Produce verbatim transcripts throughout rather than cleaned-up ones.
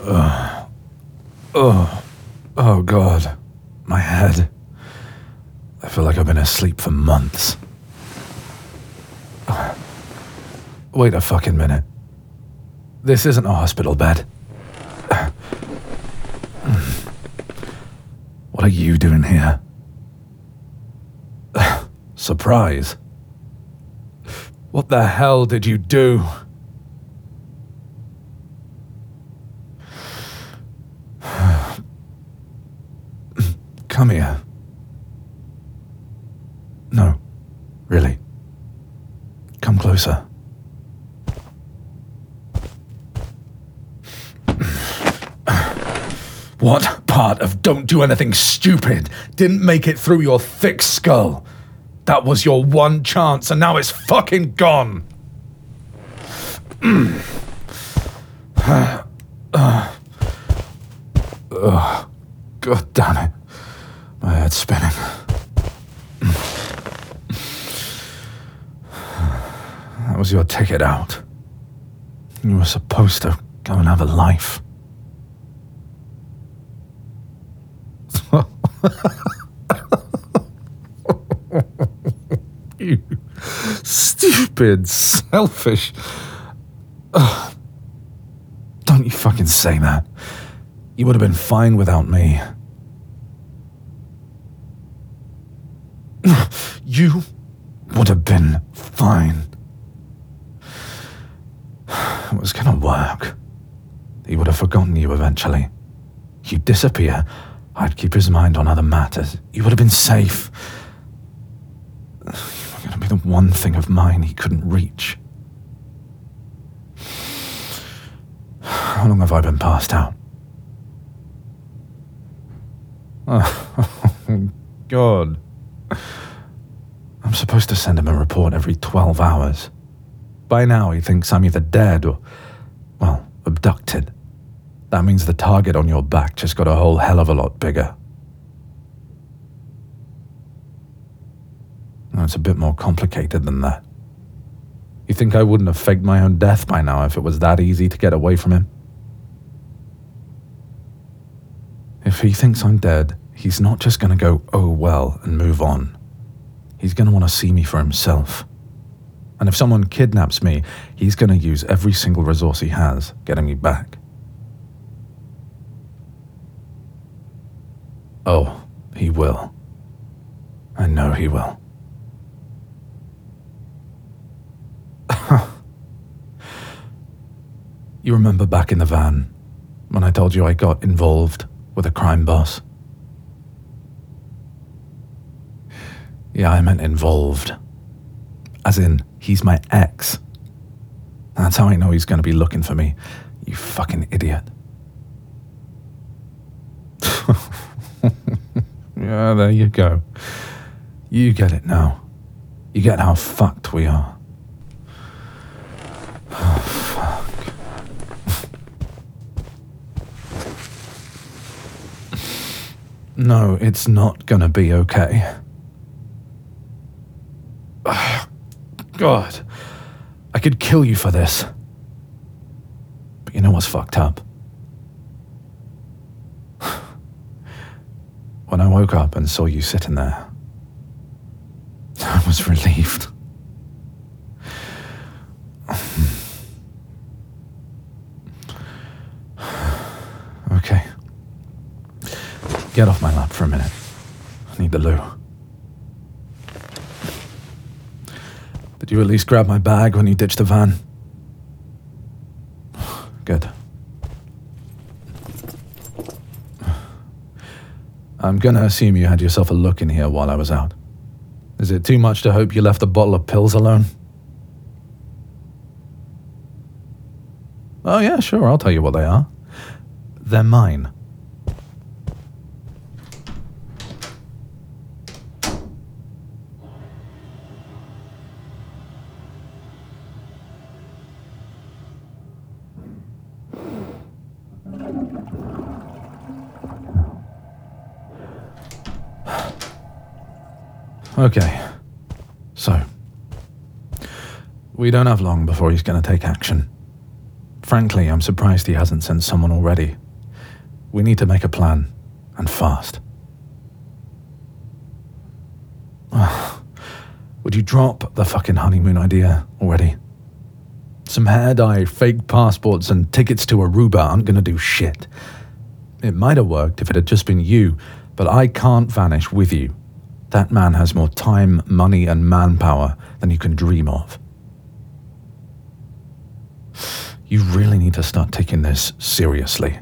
Uh, oh, oh God, my head. I feel like I've been asleep for months. Wait a fucking minute. This isn't a hospital bed. What are you doing here? Surprise. What the hell did you do? Come here. No, really. Come closer. What part of don't do anything stupid didn't make it through your thick skull? That was your one chance, and now it's fucking gone. uh, uh, God damn it. My head's spinning. That was your ticket out. You were supposed to go and have a life. You stupid, selfish. Ugh. Don't you fucking say that. You would have been fine without me. You would have been fine. It was gonna work. He would have forgotten you eventually. You'd disappear. I'd keep his mind on other matters. You would have been safe. You were going to be the one thing of mine he couldn't reach. How long have I been passed out? Oh, God. I'm supposed to send him a report every twelve hours. By now, he thinks I'm either dead or, well, abducted. That means the target on your back just got a whole hell of a lot bigger. No, it's a bit more complicated than that. You think I wouldn't have faked my own death by now if it was that easy to get away from him? If he thinks I'm dead, he's not just going to go, oh well, and move on. He's going to want to see me for himself. And if someone kidnaps me, he's going to use every single resource he has, getting me back. Oh, he will. I know he will. You remember back in the van, when I told you I got involved with a crime boss? Yeah, I meant involved. As in, he's my ex. That's how I know he's going to be looking for me, you fucking idiot. Yeah, there you go. You get it now. You get how fucked we are. Oh, fuck. No, it's not gonna be okay. God, I could kill you for this. But you know what's fucked up? When I woke up and saw you sitting there, I was relieved. Okay. Get off my lap for a minute. I need the loo. Did you at least grab my bag when you ditched the van? Good. I'm gonna assume you had yourself a look in here while I was out. Is it too much to hope you left the bottle of pills alone? Oh yeah, sure, I'll tell you what they are. They're mine. Okay, so we don't have long before he's going to take action. Frankly, I'm surprised he hasn't sent someone already. We need to make a plan, and fast. Would you drop the fucking honeymoon idea already? Some hair dye, fake passports, and tickets to Aruba aren't gonna do shit. It might have worked if it had just been you, but I can't vanish with you. That man has more time, money, and manpower than you can dream of. You really need to start taking this seriously.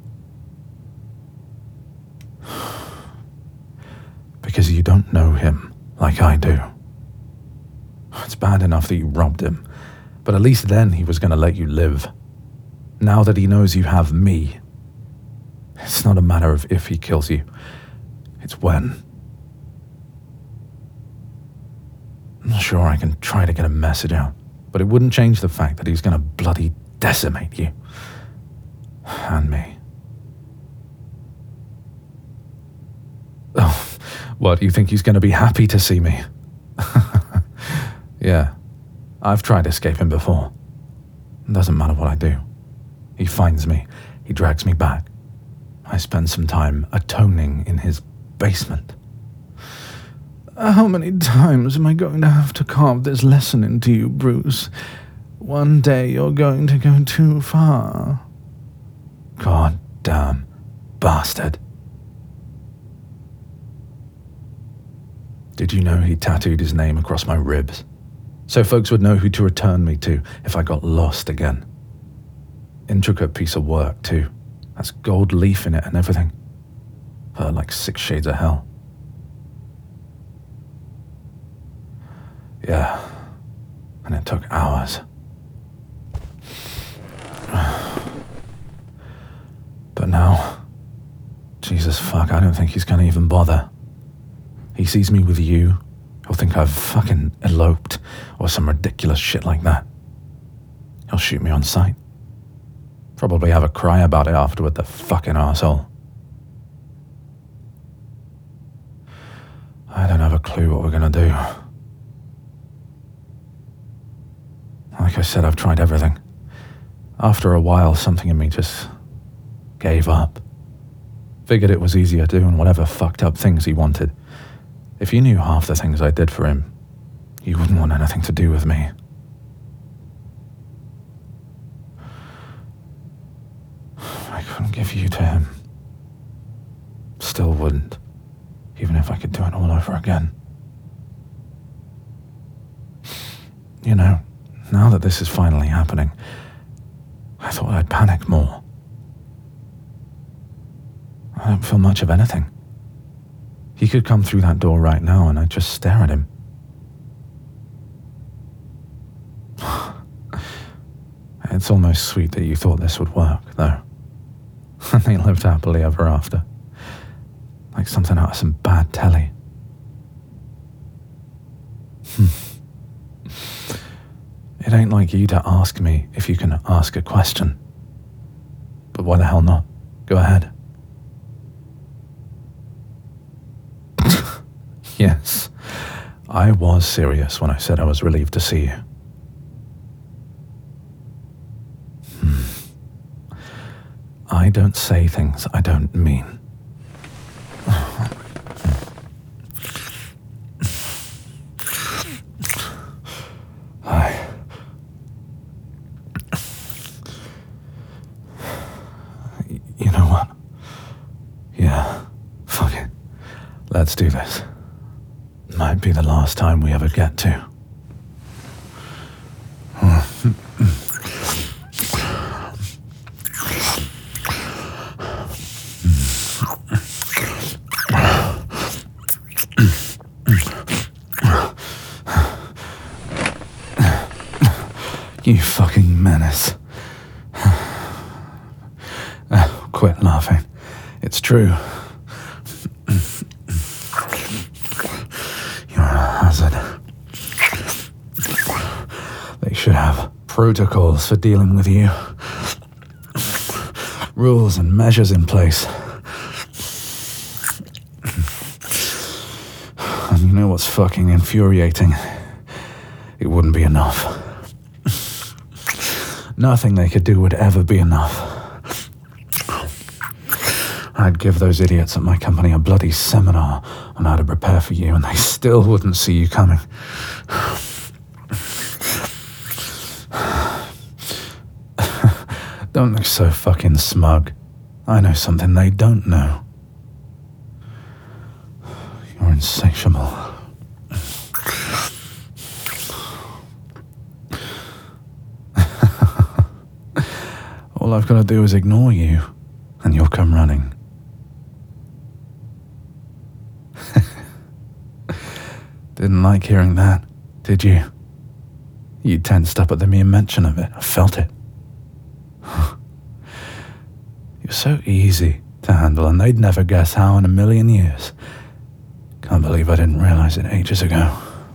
Because you don't know him like I do. It's bad enough that you robbed him, but at least then he was going to let you live. Now that he knows you have me, it's not a matter of if he kills you, it's when. I'm sure I can try to get a message out, but it wouldn't change the fact that he's going to bloody decimate you. And me. Oh, what, you think he's going to be happy to see me? Yeah, I've tried escaping before. It doesn't matter what I do. He finds me, he drags me back. I spend some time atoning in his basement. How many times am I going to have to carve this lesson into you, Bruce? One day you're going to go too far. God damn bastard. Did you know he tattooed his name across my ribs? So folks would know who to return me to if I got lost again. Intricate piece of work, too. Has gold leaf in it and everything. Uh, like six shades of hell. Yeah, and it took hours. But now, Jesus fuck, I don't think he's gonna even bother. He sees me with you, he'll think I've fucking eloped or some ridiculous shit like that. He'll shoot me on sight. Probably have a cry about it afterward, the fucking arsehole. I don't have a clue what we're gonna do. Like I said, I've tried everything. After a while, something in me just gave up. Figured it was easier doing whatever fucked up things he wanted. If you knew half the things I did for him, you wouldn't want anything to do with me. I couldn't give you to him. Still wouldn't, even if I could do it all over again. You know, now that this is finally happening, I thought I'd panic more. I don't feel much of anything. He could come through that door right now and I'd just stare at him. It's almost sweet that you thought this would work, though. And they lived happily ever after. Like something out of some bad telly. It ain't like you to ask me if you can ask a question. But why the hell not? Go ahead. Yes, I was serious when I said I was relieved to see you. Hmm. I don't say things I don't mean. I... You know what? Yeah, fuck it. Let's do this. Might be the last time we ever get to. You fucking menace. Oh, quit laughing. It's true. They should have protocols for dealing with you. Rules and measures in place. And you know what's fucking infuriating? It wouldn't be enough. Nothing they could do would ever be enough. I'd give those idiots at my company a bloody seminar on how to prepare for you, and they still wouldn't see you coming. Don't look so fucking smug. I know something they don't know. You're insatiable. All I've got to do is ignore you, and you'll come running. Didn't like hearing that, did you? You tensed up at the mere mention of it. I felt it. You're so easy to handle, and they'd never guess how in a million years. Can't believe I didn't realize it ages ago.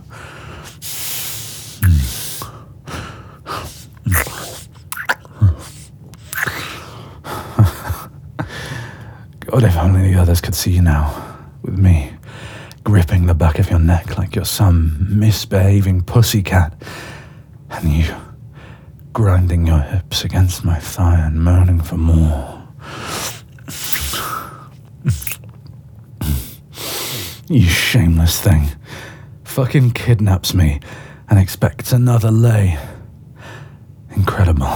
God, if only the others could see you now, with me gripping the back of your neck like you're some misbehaving pussycat, and you grinding your hips against my thigh and moaning for more. You shameless thing. Fucking kidnaps me and expects another lay. Incredible.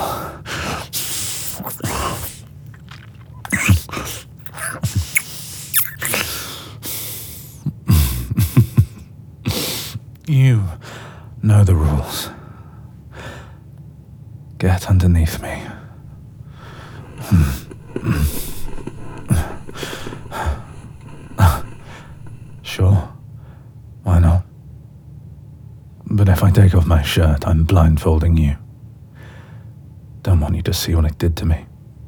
You know the rules. Get underneath me. Sure. Why not? But if I take off my shirt, I'm blindfolding you. Don't want you to see what it did to me.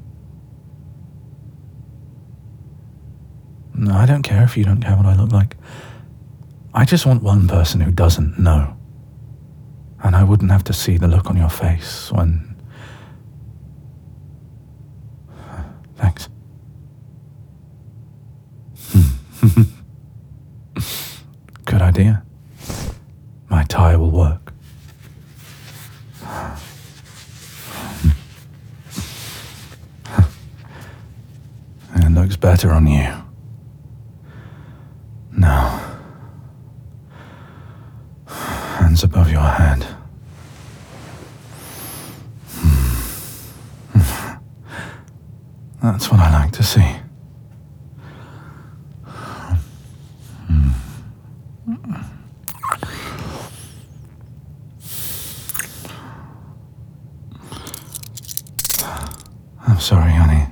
No, I don't care if you don't care what I look like. I just want one person who doesn't know. And I wouldn't have to see the look on your face when... Thanks. Good idea. My tie will work. It looks better on you. Now, hands above your head. That's what I like to see. I'm sorry, honey.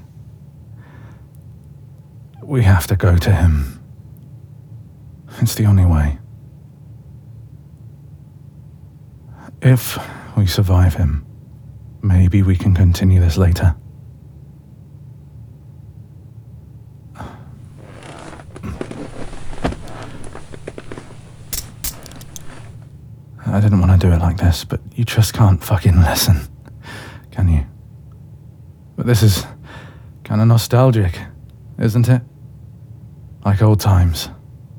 We have to go to him. It's the only way. If we survive him, maybe we can continue this later. I didn't want to do it like this, but you just can't fucking listen, can you? But this is kind of nostalgic, isn't it? Like old times.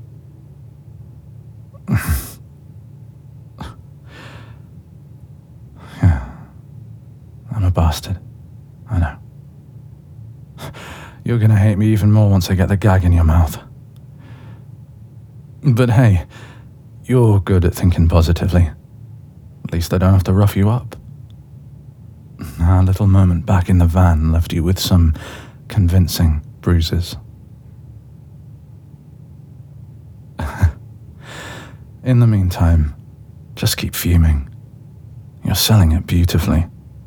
Yeah. I'm a bastard. I know. You're gonna hate me even more once I get the gag in your mouth. But hey, you're good at thinking positively. At least I don't have to rough you up. Our little moment back in the van left you with some convincing bruises. In the meantime, just keep fuming. You're selling it beautifully.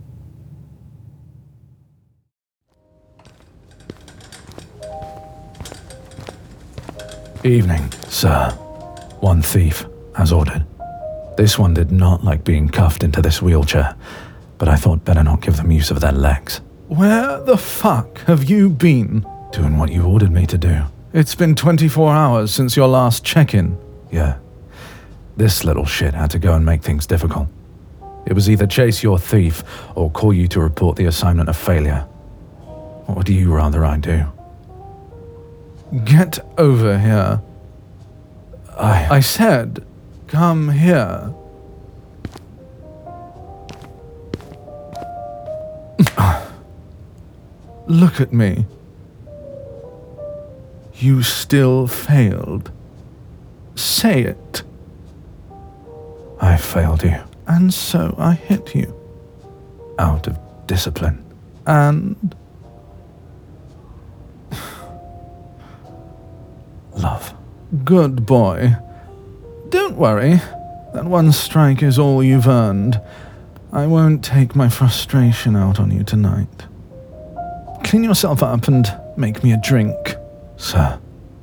Evening, sir. One thief, as ordered. This one did not like being cuffed into this wheelchair, but I thought better not give them use of their legs. Where the fuck have you been? Doing what you ordered me to do. It's been twenty-four hours since your last check-in. Yeah. This little shit had to go and make things difficult. It was either chase your thief or call you to report the assignment a failure. What would you rather I do? Get over here. I... I said, come here. Look at me. You still failed. Say it. I failed you. And so I hit you. Out of discipline. And... love. Good boy. Don't worry. That one strike is all you've earned. I won't take my frustration out on you tonight. Clean yourself up and make me a drink, sir.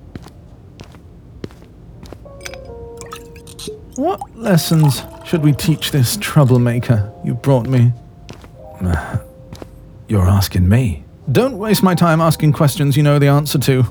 What lessons should we teach this troublemaker you brought me? You're asking me? Don't waste my time asking questions you know the answer to.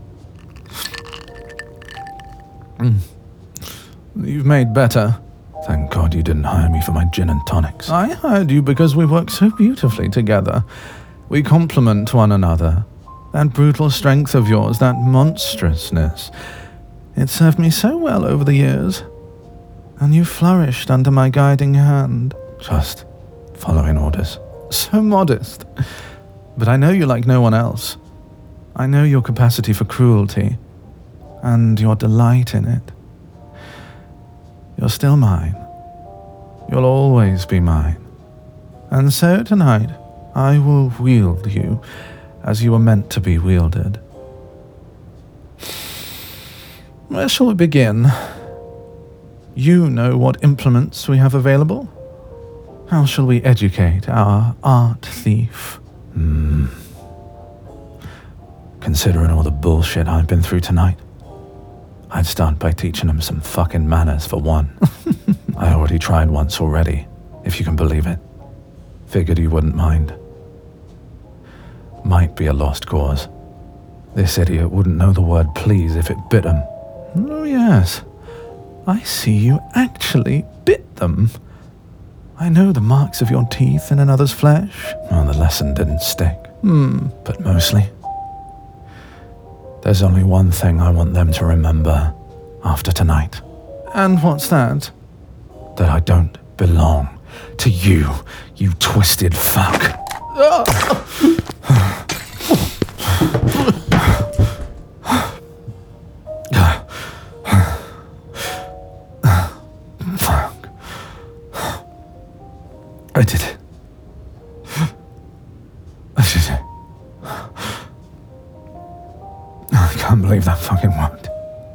Mm. You've made better. Thank God you didn't hire me for my gin and tonics. I hired you because we work so beautifully together. We complement one another. That brutal strength of yours, that monstrousness. It served me so well over the years. And you flourished under my guiding hand. Just following orders. So modest. But I know you like no one else. I know your capacity for cruelty. And your delight in it. You're still mine. You'll always be mine. And so tonight, I will wield you as you were meant to be wielded. Where shall we begin? You know what implements we have available. How shall we educate our art thief? Hmm. Considering all the bullshit I've been through tonight, I'd start by teaching him some fucking manners for one. I already tried once already, if you can believe it. Figured you wouldn't mind. Might be a lost cause. This idiot wouldn't know the word please if it bit him. Oh yes, I see you actually bit them. I know the marks of your teeth in another's flesh. Well, the lesson didn't stick. Hmm. But mostly, there's only one thing I want them to remember after tonight. And what's that? That I don't belong to you, you twisted fuck. Fuck. I did it. I did it. I can't believe that fucking worked.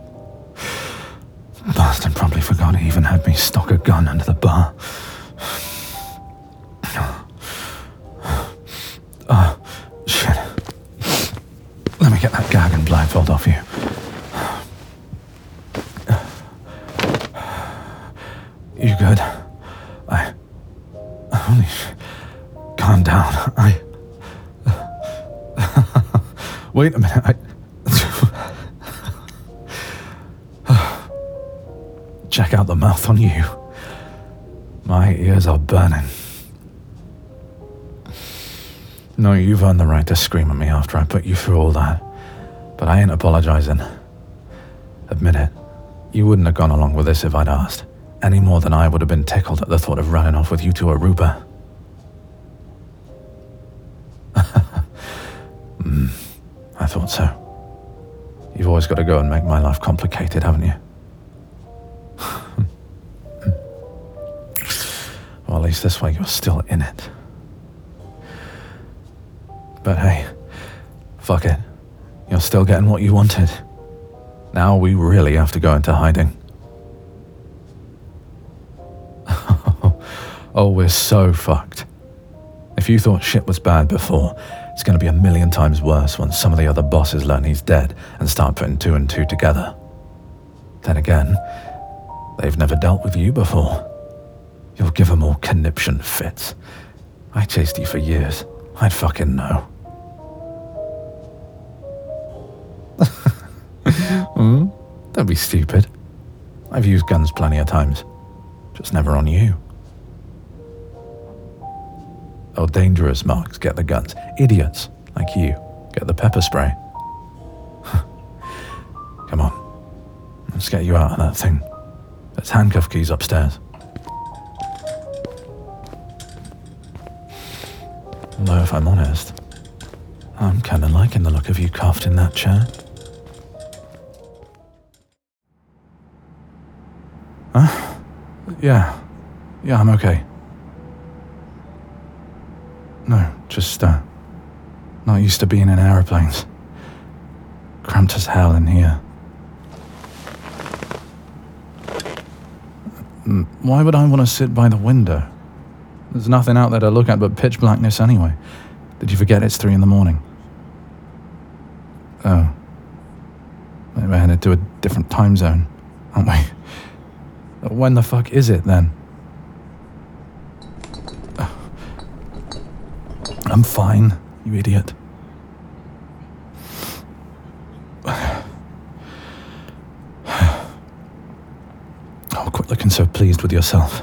Bastard probably forgot he even had me stock a gun under the bar. Oh, shit. Let me get that gag and blindfold off you. You good? I... Holy shit. Calm down. I... Wait a minute. I... Check out the mouth on you. My ears are burning. No, you've earned the right to scream at me after I put you through all that. But I ain't apologizing. Admit it. You wouldn't have gone along with this if I'd asked. Any more than I would have been tickled at the thought of running off with you to Aruba. mm, I thought so. You've always got to go and make my life complicated, haven't you? Well, at least this way you're still in it. But hey, fuck it. You're still getting what you wanted. Now we really have to go into hiding. Oh, we're so fucked. If you thought shit was bad before, it's going to be a million times worse once some of the other bosses learn he's dead and start putting two and two together. Then again, they've never dealt with you before. You'll give them all conniption fits. I chased you for years. I'd fucking know. Hmm? Don't be stupid. I've used guns plenty of times. Just never on you. Oh, dangerous marks get the guns. Idiots, like you, get the pepper spray. Come on. Let's get you out of that thing. There's handcuff keys upstairs. Although, if I'm honest, I'm kind of liking the look of you cuffed in that chair. Huh? Yeah. Yeah, I'm okay. No, just, uh, not used to being in aeroplanes. Cramped as hell in here. Why would I want to sit by the window? There's nothing out there to look at but pitch blackness anyway. Did you forget it's three in the morning? Oh. Maybe we're headed to a different time zone, aren't we? When the fuck is it, then? I'm fine, you idiot. Oh, quit looking so pleased with yourself.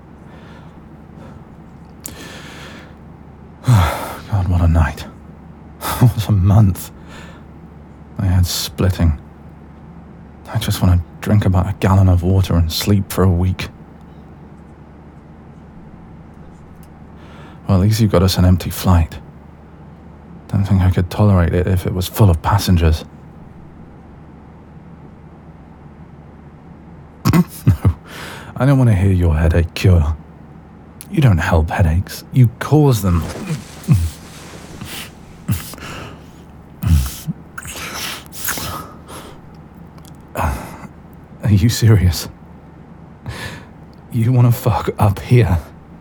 God, what a night. What a month. My head's splitting. I just want to drink about a gallon of water and sleep for a week. Well, at least you got us an empty flight. Don't think I could tolerate it if it was full of passengers. No, I don't want to hear your headache cure. You don't help headaches, you cause them. Are you serious? You want to fuck up here?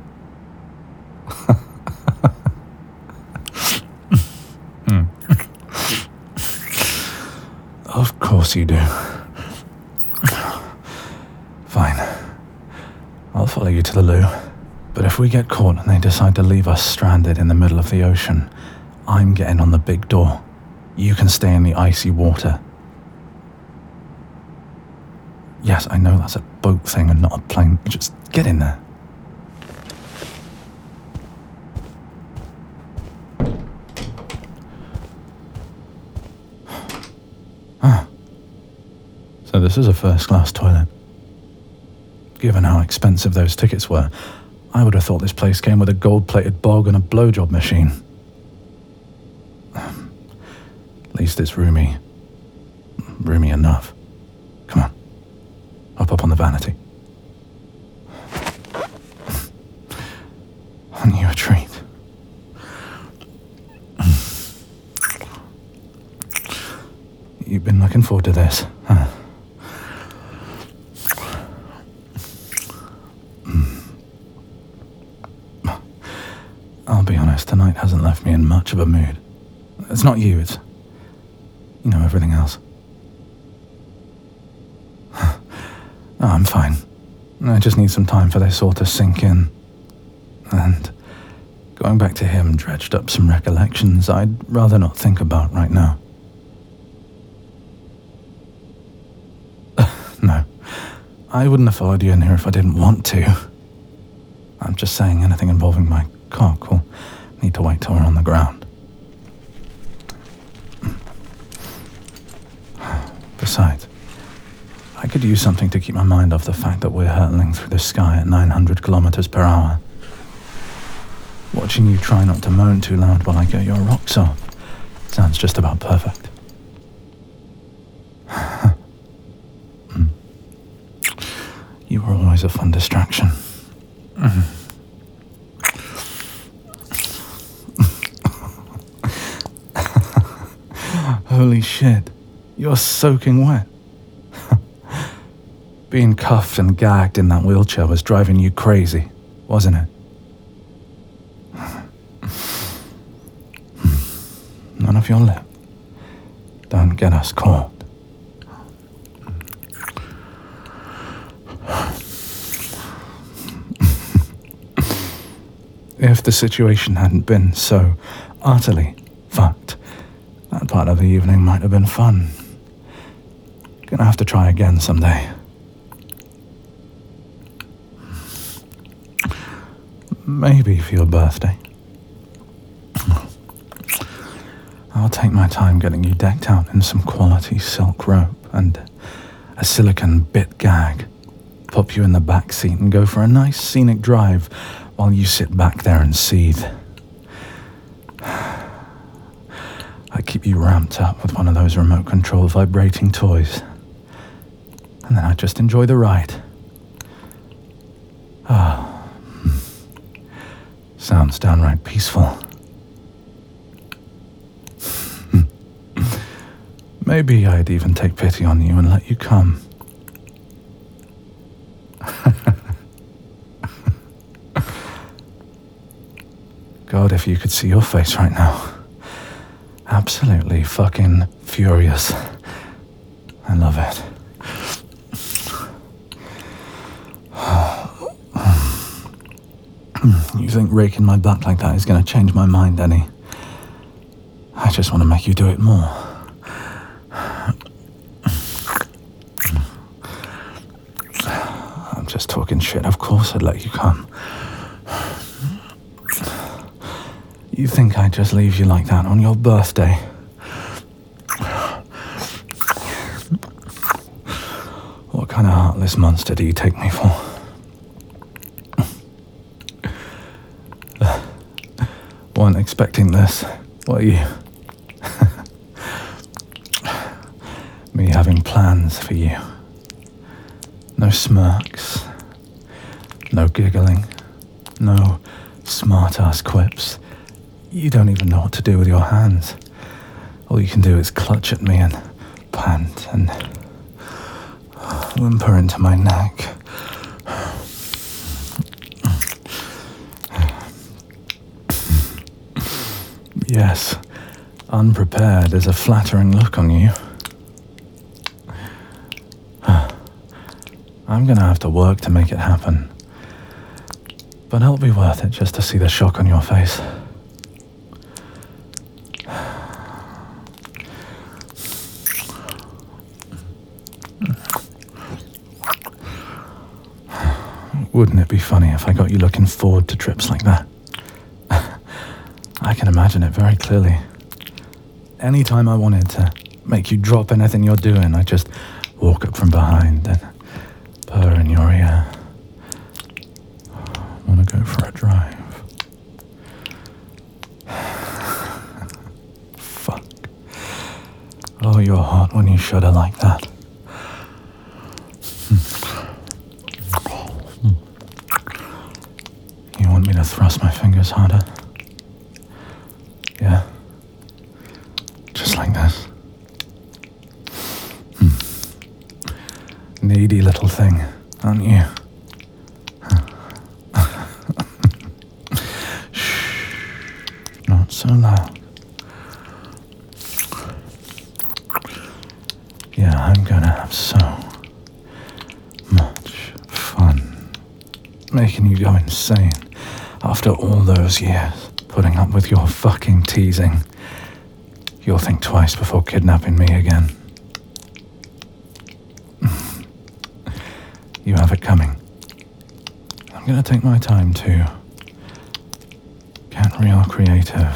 hmm. Of course you do. Fine. I'll follow you to the loo. But if we get caught and they decide to leave us stranded in the middle of the ocean, I'm getting on the big door. You can stay in the icy water. Yes, I know that's a boat thing and not a plane. Just get in there. Ah. So this is a first-class toilet. Given how expensive those tickets were, I would have thought this place came with a gold-plated bog and a blowjob machine. At least it's roomy. Roomy enough. Come on. Hop up on the vanity. Aren't you a treat? You've been looking forward to this, huh? I'll be honest, tonight hasn't left me in much of a mood. It's not you, it's, you know, everything else. No, I'm fine. I just need some time for this all to sink in. And going back to him dredged up some recollections I'd rather not think about right now. No, I wouldn't have followed you in here if I didn't want to. I'm just saying anything involving my cock will need to wait till we're on the ground. Besides, I could use something to keep my mind off the fact that we're hurtling through the sky at nine hundred kilometers per hour. Watching you try not to moan too loud while I get your rocks off sounds just about perfect. You were always a fun distraction. Holy shit, you're soaking wet. Being cuffed and gagged in that wheelchair was driving you crazy, wasn't it? None of your lip. Don't get us caught. If the situation hadn't been so utterly fucked, that part of the evening might have been fun. Gonna have to try again someday. Maybe for your birthday. I'll take my time getting you decked out in some quality silk rope and a silicone bit gag. Pop you in the back seat and go for a nice scenic drive while you sit back there and seethe. keep you ramped up with one of those remote control vibrating toys. And then I'd just enjoy the ride. Ah, oh, sounds downright peaceful. Maybe I'd even take pity on you and let you come. God, if you could see your face right now. Absolutely fucking furious. I love it. You think raking my back like that is going to change my mind, Denny? I just want to make you do it more. I'm just talking shit. Of course I'd let you come. You think I'd just leave you like that on your birthday? What kind of heartless monster do you take me for? Weren't expecting this, were you? Me having plans for you. No smirks. No giggling. No smart-ass quips. You don't even know what to do with your hands. All you can do is clutch at me and pant and whimper into my neck. Yes, unprepared is a flattering look on you. I'm gonna have to work to make it happen. But it'll be worth it just to see the shock on your face. Wouldn't it be funny if I got you looking forward to trips like that? I can imagine it very clearly. Anytime I wanted to make you drop anything you're doing, I'd just walk up from behind and purr in your ear. Wanna go for a drive? Fuck. Oh, you're hot when you shudder like that. You want me to thrust my fingers harder? Yeah. Just like this. Hmm. Needy little thing, aren't you? Shh. Not so loud. Yeah, I'm gonna have so much fun making you go insane after all those years. Putting up with your fucking teasing. You'll think twice before kidnapping me again. You have it coming. I'm gonna take my time too. Get real creative.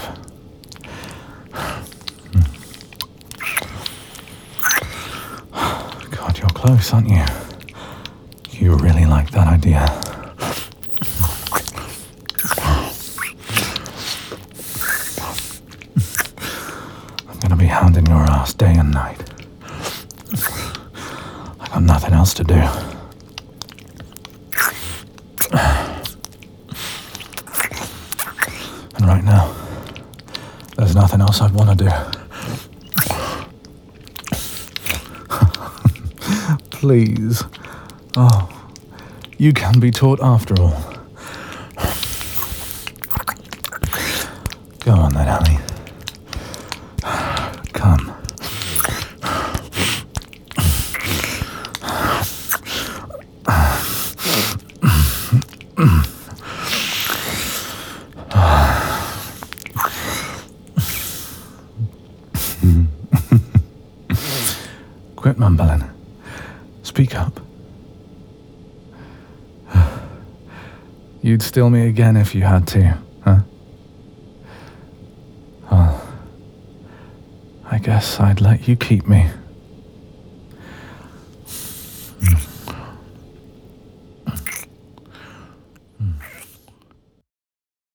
God, you're close, aren't you? You really like that idea. Hounding your ass day and night. I got nothing else to do. And right now, there's nothing else I'd want to do. Please. Oh, you can be taught after all. Go on then, Ellie. Come. Quit mumbling. Speak up. You'd steal me again if you had to, huh? Oh. I guess I'd let you keep me.